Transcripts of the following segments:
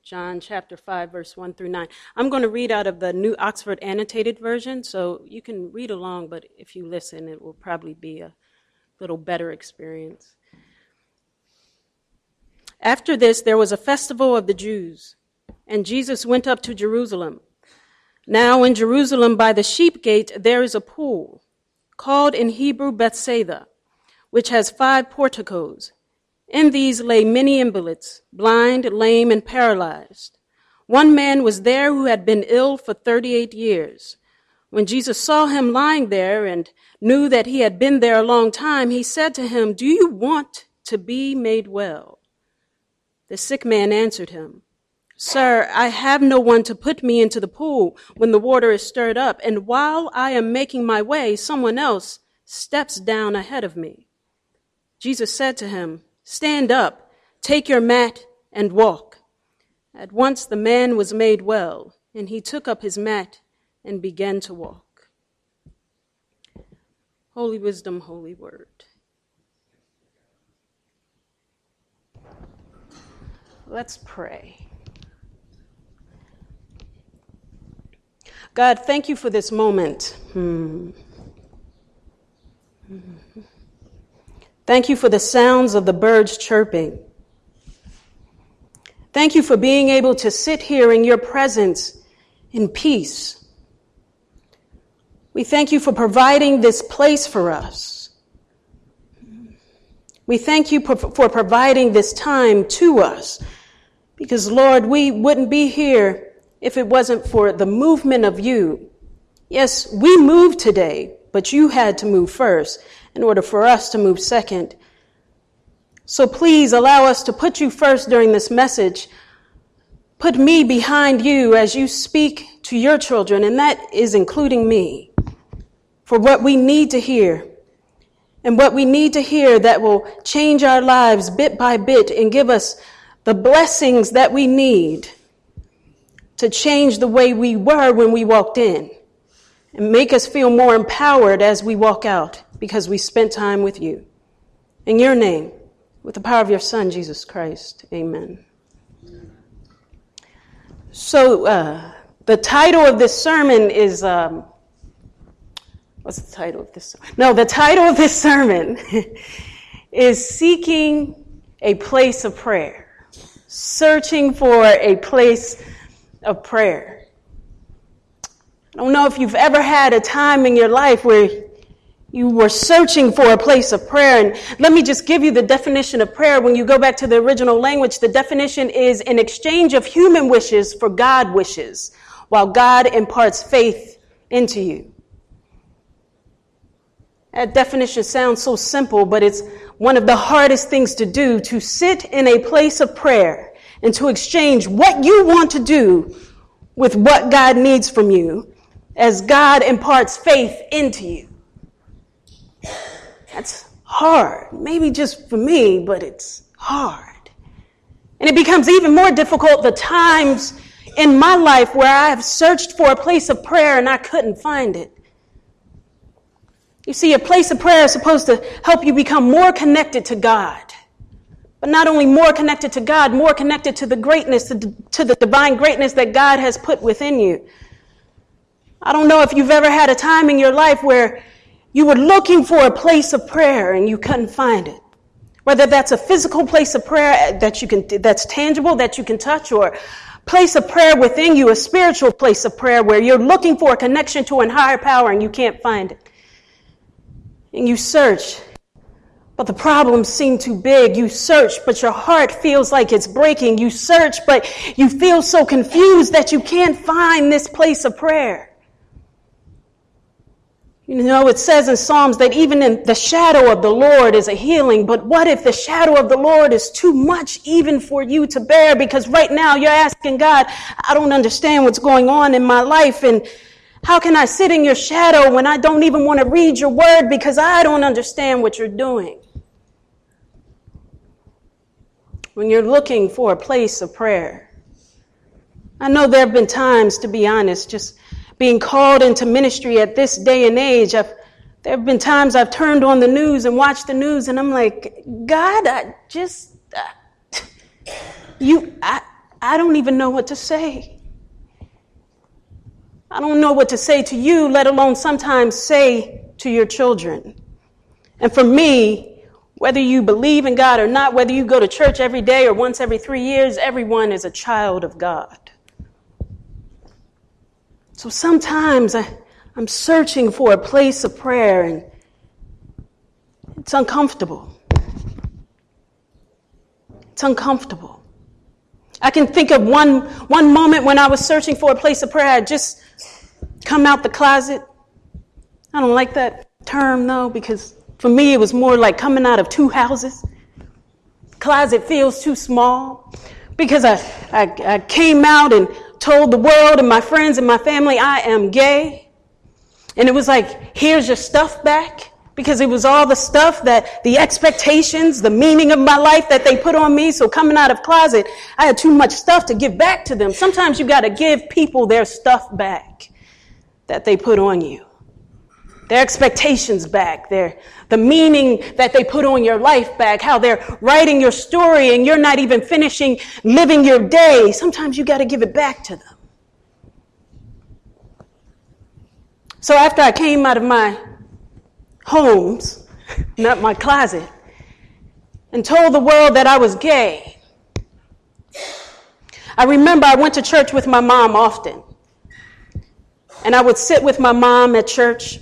John chapter 5, verse 1 through 9. I'm going to read out of the New Oxford Annotated Version, so you can read along, but if you listen, it will probably be a little better experience. After this, there was a festival of the Jews, and Jesus went up to Jerusalem. Now in Jerusalem by the sheep gate there is a pool, called in Hebrew Bethsaida, which has 5 porticos. In these lay many invalids, blind, lame, and paralyzed. One man was there who had been ill for 38 years. When Jesus saw him lying there and knew that he had been there a long time, he said to him, "Do you want to be made well?" The sick man answered him, "Sir, I have no one to put me into the pool when the water is stirred up, and while I am making my way, someone else steps down ahead of me." Jesus said to him, "Stand up, take your mat, and walk." At once the man was made well, and he took up his mat and began to walk. Holy wisdom, holy word. Let's pray. God, thank you for this moment. Thank you for the sounds of the birds chirping. Thank you for being able to sit here in your presence in peace. We thank you for providing this place for us. We thank you for providing this time to us, because, Lord, we wouldn't be here if it wasn't for the movement of you. Yes, we moved today, but you had to move first in order for us to move second. So please allow us to put you first during this message. Put me behind you as you speak to your children, and that is including me, for what we need to hear. And what we need to hear that will change our lives bit by bit and give us the blessings that we need to change the way we were when we walked in and make us feel more empowered as we walk out because we spent time with you. In your name, with the power of your Son, Jesus Christ, amen. So the title of this sermon is... What's the title of this? No, the title of this sermon is Seeking a Place of Prayer. Searching for a place of prayer. I don't know if you've ever had a time in your life where you were searching for a place of prayer. And let me just give you the definition of prayer. When you go back to the original language, the definition is an exchange of human wishes for God wishes, while God imparts faith into you. That definition sounds so simple, but it's one of the hardest things to do, to sit in a place of prayer and to exchange what you want to do with what God needs from you as God imparts faith into you. That's hard. Maybe just for me, but it's hard. And it becomes even more difficult the times in my life where I have searched for a place of prayer and I couldn't find it. You see, a place of prayer is supposed to help you become more connected to God. But not only more connected to God, more connected to the greatness, to the divine greatness that God has put within you. I don't know if you've ever had a time in your life where you were looking for a place of prayer and you couldn't find it. Whether that's a physical place of prayer that's tangible, that you can touch, or place of prayer within you, a spiritual place of prayer where you're looking for a connection to a higher power and you can't find it. And you search, but the problems seem too big. You search, but your heart feels like it's breaking. You search, but you feel so confused that you can't find this place of prayer. You know, it says in Psalms that even in the shadow of the Lord is a healing. But what if the shadow of the Lord is too much even for you to bear? Because right now you're asking God, I don't understand what's going on in my life, and how can I sit in your shadow when I don't even want to read your word because I don't understand what you're doing? When you're looking for a place of prayer. I know there have been times, to be honest, just being called into ministry at this day and age, there have been times I've turned on the news and watched the news and I'm like, God, I don't even know what to say. I don't know what to say to you, let alone sometimes say to your children. And for me, whether you believe in God or not, whether you go to church every day or once every 3 years, everyone is a child of God. So sometimes I'm searching for a place of prayer, and it's uncomfortable. It's uncomfortable. I can think of one moment when I was searching for a place of prayer. I had just come out the closet. I don't like that term, though, because for me it was more like coming out of two houses. Closet feels too small, because I came out and told the world and my friends and my family I am gay. And it was like, here's your stuff back. Because it was all the stuff that the expectations, the meaning of my life that they put on me. So coming out of closet, I had too much stuff to give back to them. Sometimes you got to give people their stuff back that they put on you. Their expectations back, the meaning that they put on your life back, how they're writing your story and you're not even finishing living your day. Sometimes you got to give it back to them. So after I came out of my homes, not my closet, and told the world that I was gay, I remember I went to church with my mom often. And I would sit with my mom at church.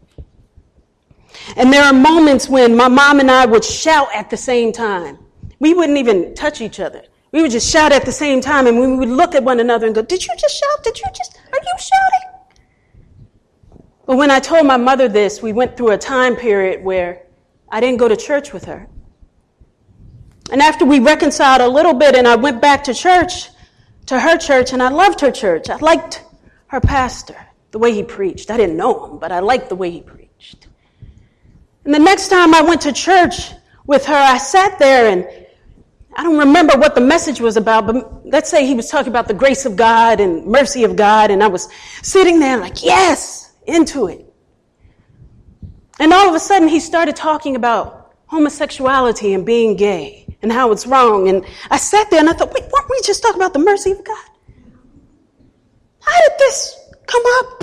And there are moments when my mom and I would shout at the same time. We wouldn't even touch each other. We would just shout at the same time, and we would look at one another and go, "Did you just shout? Are you shouting?" But when I told my mother this, we went through a time period where I didn't go to church with her. And after we reconciled a little bit and I went back to church, to her church, and I loved her church. I liked her pastor, the way he preached. I didn't know him, but I liked the way he preached. And the next time I went to church with her, I sat there and I don't remember what the message was about, but let's say he was talking about the grace of God and mercy of God. And I was sitting there like, yes, into it. And all of a sudden he started talking about homosexuality and being gay and how it's wrong. And I sat there and I thought, wait, weren't we just talking about the mercy of God? How did this come up?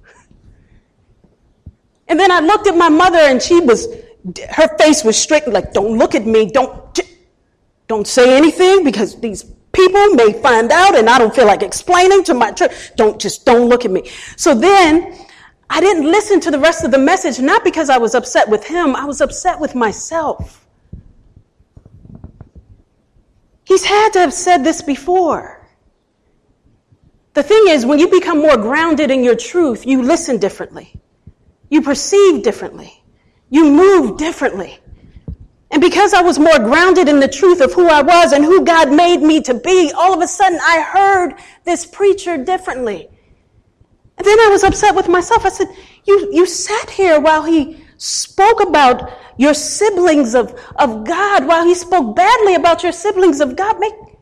And then I looked at my mother and her face was straight, like, don't look at me. Don't say anything because these people may find out and I don't feel like explaining to my church. Don't look at me. So then I didn't listen to the rest of the message, not because I was upset with him. I was upset with myself. He's had to have said this before. The thing is, when you become more grounded in your truth, you listen differently. You perceive differently. You move differently. And because I was more grounded in the truth of who I was and who God made me to be, all of a sudden I heard this preacher differently. And then I was upset with myself. I said, you sat here while he spoke about your siblings of God, while he spoke badly about your siblings of God.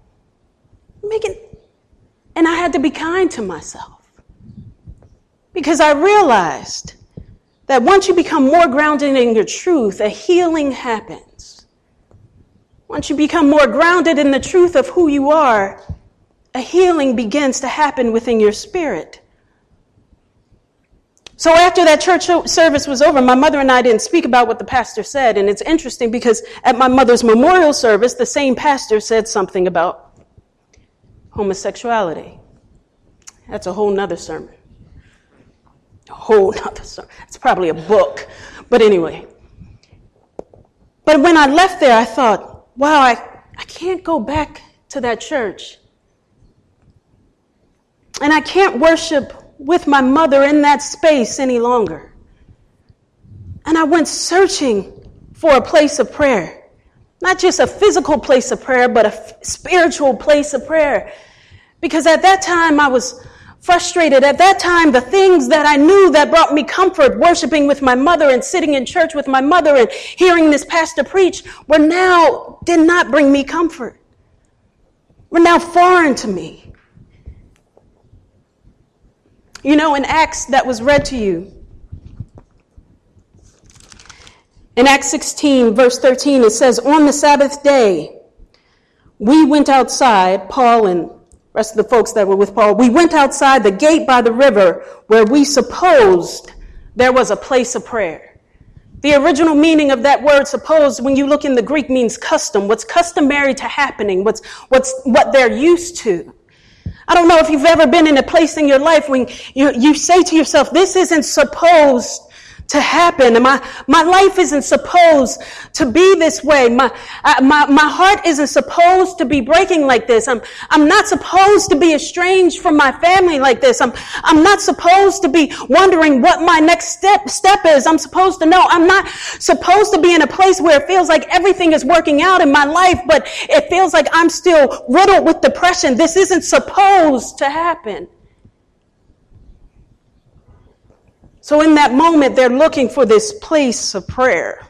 And I had to be kind to myself. Because I realized that once you become more grounded in your truth, a healing happens. Once you become more grounded in the truth of who you are, a healing begins to happen within your spirit. So after that church service was over, my mother and I didn't speak about what the pastor said. And it's interesting because at my mother's memorial service, the same pastor said something about homosexuality. That's a whole nother sermon. A whole nother sermon. It's probably a book. But anyway. But when I left there, I thought, wow, I can't go back to that church. And I can't worship with my mother in that space any longer. And I went searching for a place of prayer. Not just a physical place of prayer, but a spiritual place of prayer. Because at that time I was frustrated. At that time, the things that I knew that brought me comfort, worshiping with my mother and sitting in church with my mother and hearing this pastor preach, did not bring me comfort. Were now foreign to me. You know, in Acts that was read to you, in Acts 16, verse 13, it says, on the Sabbath day, we went outside, Paul and the rest of the folks that were with Paul, we went outside the gate by the river where we supposed there was a place of prayer. The original meaning of that word supposed, when you look in the Greek, means custom, what's customary to happening, what they're used to. I don't know if you've ever been in a place in your life when you say to yourself, this isn't supposed to happen. And my life isn't supposed to be this way. My heart isn't supposed to be breaking like this. I'm not supposed to be estranged from my family like this. I'm not supposed to be wondering what my next step is. I'm supposed to know. I'm not supposed to be in a place where it feels like everything is working out in my life, but it feels like I'm still riddled with depression. This isn't supposed to happen. So in that moment, they're looking for this place of prayer.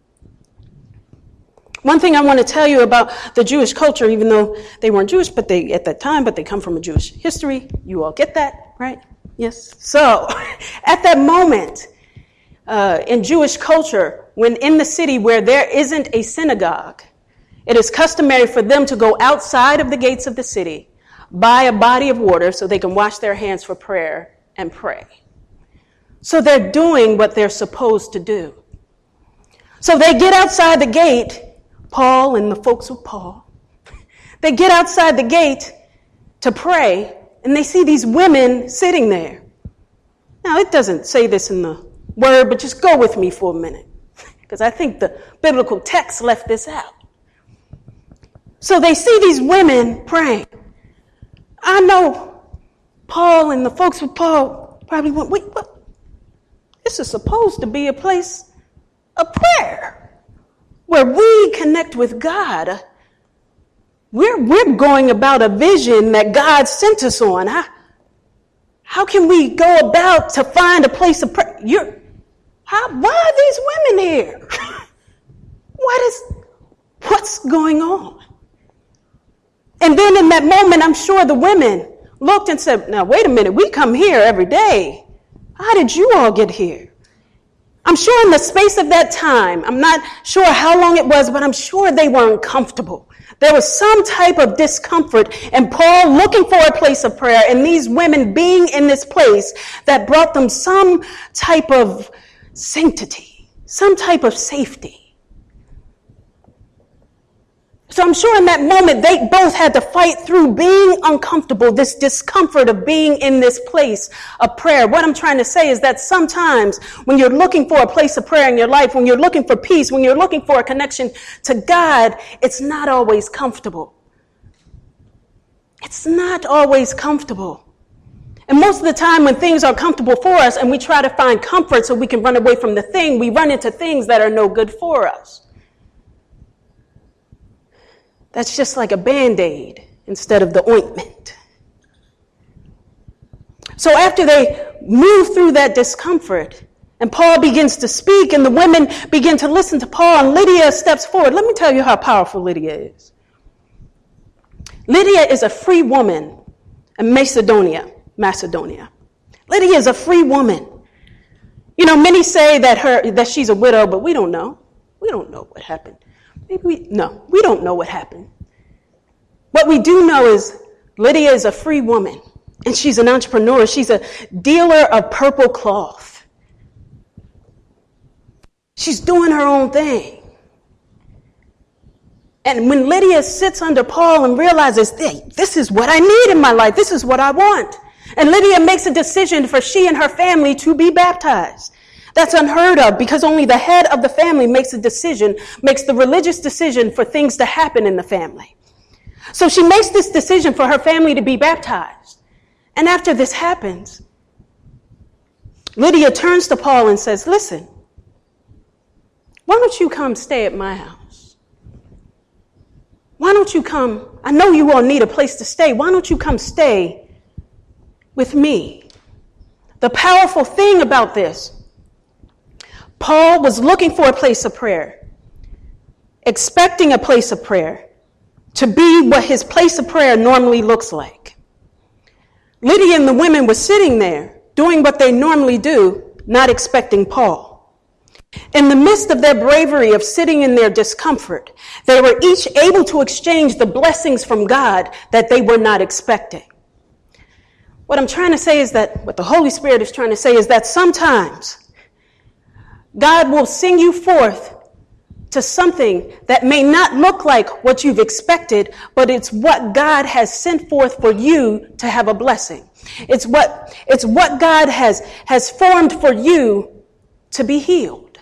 One thing I want to tell you about the Jewish culture, even though they weren't Jewish at that time, but they come from a Jewish history. You all get that, right? Yes. So at that moment, in Jewish culture, when in the city where there isn't a synagogue, it is customary for them to go outside of the gates of the city, buy a body of water so they can wash their hands for prayer and pray. So they're doing what they're supposed to do. So they get outside the gate, Paul and the folks with Paul. They get outside the gate to pray, and they see these women sitting there. Now, it doesn't say this in the word, but just go with me for a minute, because I think the biblical text left this out. So they see these women praying. I know Paul and the folks with Paul probably went, wait, what? This is supposed to be a place of prayer where we connect with God. We're going about a vision that God sent us on. How can we go about to find a place of prayer? Why are these women here? What's going on? And then in that moment, I'm sure the women looked and said, now, wait a minute, we come here every day. How did you all get here? I'm sure in the space of that time, I'm not sure how long it was, but I'm sure they were uncomfortable. There was some type of discomfort in Paul looking for a place of prayer and these women being in this place that brought them some type of sanctity, some type of safety. So I'm sure in that moment, they both had to fight through being uncomfortable, this discomfort of being in this place of prayer. What I'm trying to say is that sometimes when you're looking for a place of prayer in your life, when you're looking for peace, when you're looking for a connection to God, it's not always comfortable. It's not always comfortable. And most of the time when things are comfortable for us and we try to find comfort so we can run away from the thing, we run into things that are no good for us. That's just like a Band-Aid instead of the ointment. So after they move through that discomfort, and Paul begins to speak, and the women begin to listen to Paul, and Lydia steps forward. Let me tell you how powerful Lydia is. Lydia is a free woman in Macedonia. Lydia is a free woman. You know, many say that she's a widow, but we don't know. We don't know what happened. We don't know what happened. What we do know is Lydia is a free woman, and she's an entrepreneur. She's a dealer of purple cloth. She's doing her own thing. And when Lydia sits under Paul and realizes, hey, this is what I need in my life, this is what I want. And Lydia makes a decision for she and her family to be baptized. That's unheard of because only the head of the family makes the religious decision for things to happen in the family. So she makes this decision for her family to be baptized. And after this happens, Lydia turns to Paul and says, listen, why don't you come stay at my house? Why don't you come? I know you all need a place to stay. Why don't you come stay with me? The powerful thing about this, Paul was looking for a place of prayer, expecting a place of prayer to be what his place of prayer normally looks like. Lydia and the women were sitting there doing what they normally do, not expecting Paul. In the midst of their bravery of sitting in their discomfort, they were each able to exchange the blessings from God that they were not expecting. What I'm trying to say is that, what the Holy Spirit is trying to say is that sometimes God will send you forth to something that may not look like what you've expected, but it's what God has sent forth for you to have a blessing. It's what God has formed for you to be healed.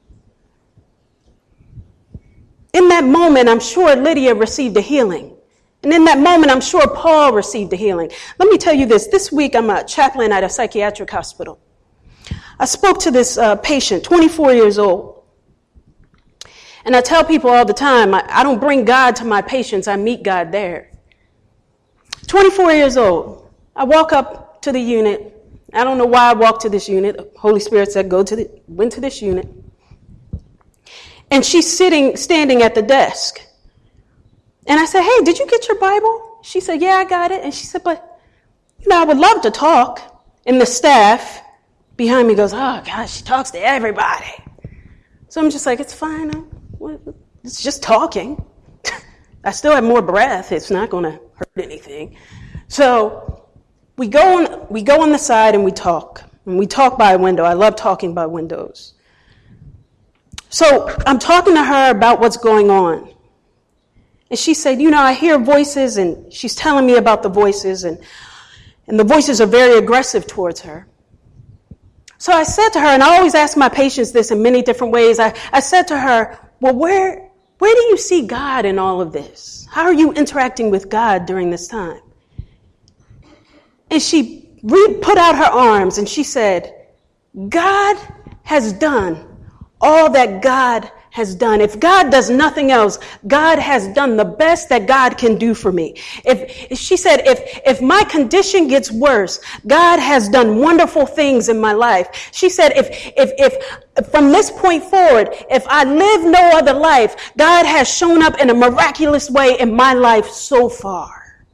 In that moment, I'm sure Lydia received a healing. And in that moment, I'm sure Paul received a healing. Let me tell you this. This week, I'm a chaplain at a psychiatric hospital. I spoke to this patient, 24 years old. And I tell people all the time, I don't bring God to my patients, I meet God there. 24 years old. I walk up to the unit. I don't know why I walked to this unit. The Holy Spirit said, went to this unit. And she's standing at the desk. And I said, hey, did you get your Bible? She said, yeah, I got it. And she said, but, I would love to talk. And the staff behind me goes, oh, gosh, she talks to everybody. So I'm just like, it's fine. It's just talking. I still have more breath. It's not going to hurt anything. So we go on the side and we talk. And we talk by a window. I love talking by windows. So I'm talking to her about what's going on. And she said, I hear voices, and she's telling me about the voices, and the voices are very aggressive towards her. So I said to her, and I always ask my patients this in many different ways, I said to her, well, where do you see God in all of this? How are you interacting with God during this time? And she put out her arms and she said, God has done all that God has done. If God does nothing else, God has done the best that God can do for me. She said, if my condition gets worse, God has done wonderful things in my life. She said, if from this point forward, if I live no other life, God has shown up in a miraculous way in my life so far.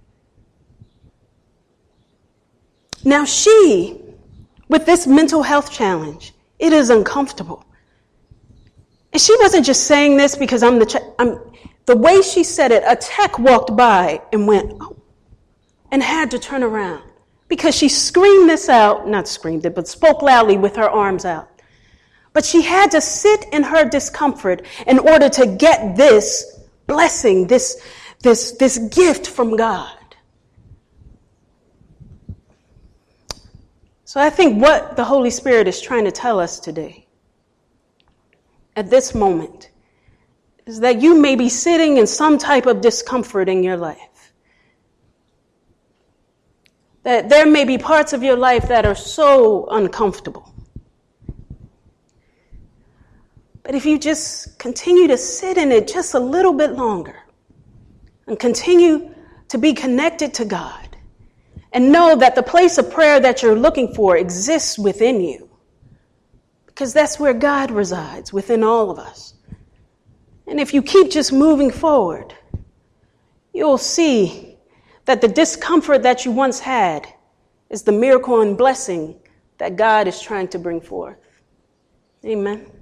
Now she, with this mental health challenge, it is uncomfortable. And she wasn't just saying this because the way she said it, a tech walked by and went, oh, and had to turn around because she screamed this out, not screamed it, but spoke loudly with her arms out. But she had to sit in her discomfort in order to get this blessing, this gift from God. So I think what the Holy Spirit is trying to tell us today at this moment is that you may be sitting in some type of discomfort in your life. That there may be parts of your life that are so uncomfortable. But if you just continue to sit in it just a little bit longer and continue to be connected to God and know that the place of prayer that you're looking for exists within you, because that's where God resides, within all of us. And if you keep just moving forward, you'll see that the discomfort that you once had is the miracle and blessing that God is trying to bring forth. Amen.